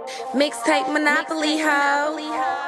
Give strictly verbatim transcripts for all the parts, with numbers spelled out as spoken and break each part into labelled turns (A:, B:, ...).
A: Mixtape Monopoly, ho.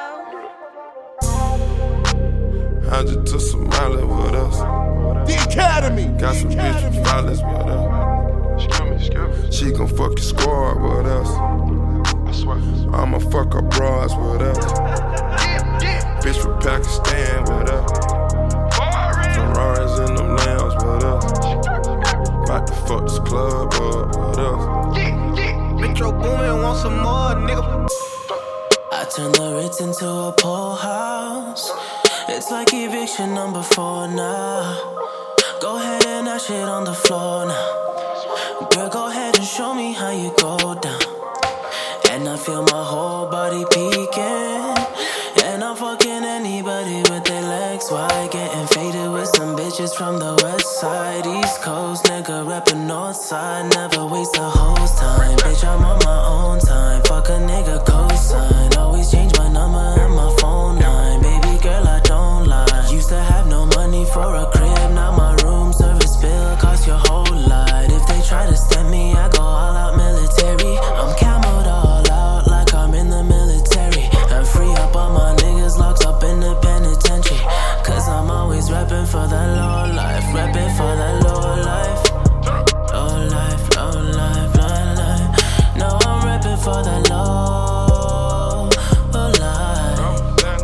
B: I just took some Molly with us.
C: The Academy.
B: Got some bitch from Flawless with us.
D: Excuse me, excuse me.
B: She gon' fuck your squad with us.
D: I swear.
B: I'ma fuck her bras with us.
D: Yeah, yeah.
B: Bitch from Pakistan with us. Ferraris in them lambs with us. About to fuck this club up with us.
D: Yeah, yeah.
E: Metro Boomin, want some more, nigga.
F: I turn the Ritz into a pool house. It's like eviction number four now. Go ahead and that shit on the floor now. Girl, go ahead and show me how you go down. And I feel my whole body peeking. And I'm fucking anybody with their legs wide. Getting faded with some bitches from the west side. East Coast, nigga reppin' north side. Never waste a hoe's time. Bitch, I'm on my own time. Fuck a nigga cosign. Always change my number and my phone line. Baby girl, I don't lie. Used to have no money for a crib. Now my room service bill cost your whole lot. If they try to stem me, I go all out military. I'm camoed all out like I'm in the military. And free up all my niggas locked up in the penitentiary. Cause I'm always reppin' for the low life. Reppin' for the low life. Low life, low life, low life. No, I'm reppin' for the low, low life.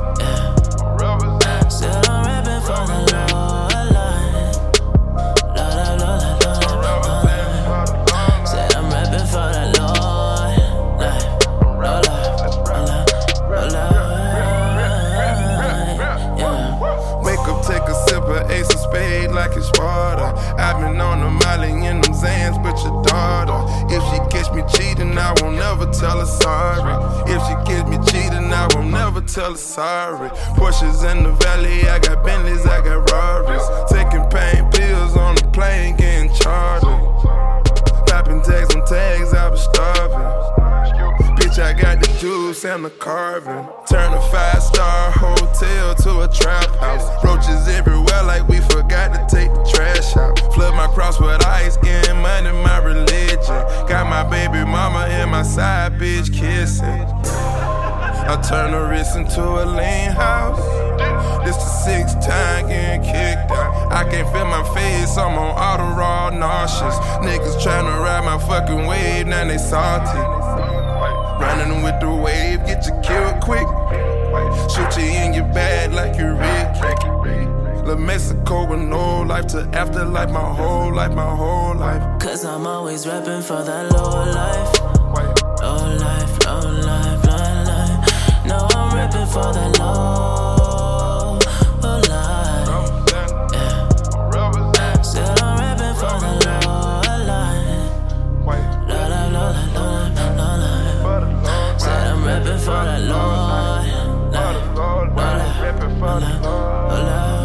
F: Yeah. Said I'm reppin' for the low life. Low life, low life, low life, low life. Said I'm reppin' for the low life. Low life, low life, low life. Yeah.
B: Wake up, take a sip of Ace of Spade like it's Sparta. I've been on the Molly in them Zans, but your daughter. If she catch me cheating, I won't never tell her sorry. If she catch me cheating, I won't never tell her sorry. Porsches in the valley, I got Bentleys, I got Rarries. Taking pain pills on the plane, getting chartered. Popping tags on tags, I was starving. Bitch, I got the juice and the carving. Turn a five-star hotel to a trap house. Roaches everywhere like we forgot to take the trash out. Flood my cross with ice, getting money, my religion. Got my baby mama and my side bitch kissing. I turn the wrist into a lean house. This the sixth time getting kicked out. I can't feel my face, I'm on auto raw nauseous. Niggas tryna ride my fucking wave, now they salty. Running with the wave, get you killed quick. Shoot you in your bag like you Rick. La Mexico with no life to afterlife, my whole life, my whole life.
F: Cause I'm always reppin' for that low life. Low life, low life, low life. No, I'm reppin' for that low, low life. Yeah. Still I'm reppin' for the low life. Low life, low life, low life, low life. Said I'm reppin' for that low life. Low life, low life, low life.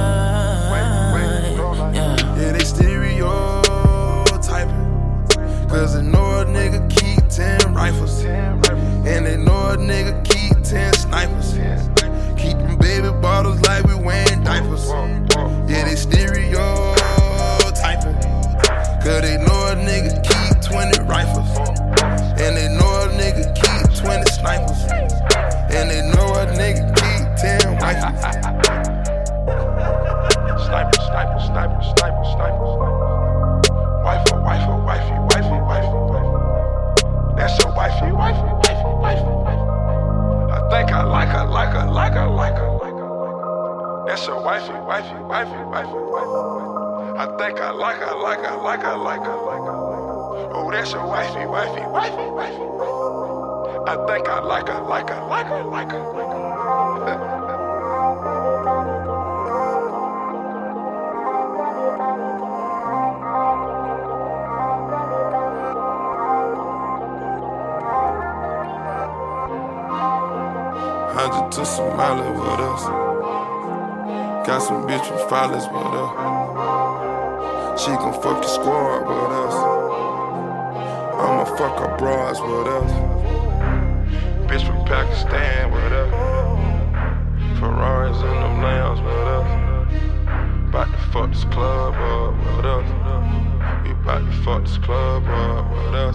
B: Yeah, they stereotyping. Cause they know a nigga keep ten rifles. And they know a nigga keep ten snipers. Keeping baby bottles like we wearing diapers. Yeah, they stereotyping. Cause they know a nigga keep twenty rifles. And they know a nigga keep twenty snipers. And they know a nigga keep ten rifles.
D: Sniper, sniper, sniper, sniper, sniper. Wifey, wifey, wifey, wifey, wifey, wifey. That's your wifey, wifey, wifey, wifey, wifey. I think I like her, like her, like her, like her, like her. That's your wifey, wifey, wifey, wifey, wifey. I think I like her, like her, like her, like her, like her. Oh, that's your wifey, wifey, wifey, wifey, wifey. I think I like her, like her, like her, like her, like her.
B: I just took some Molly with us. Got some bitch from Flawless with us. She gon' fuck your squad with us. I'ma fuck her bras with us. Bitch from Pakistan with us. Ferraris in them lambs with us. About to fuck this club up with us. We about to fuck this club up with us.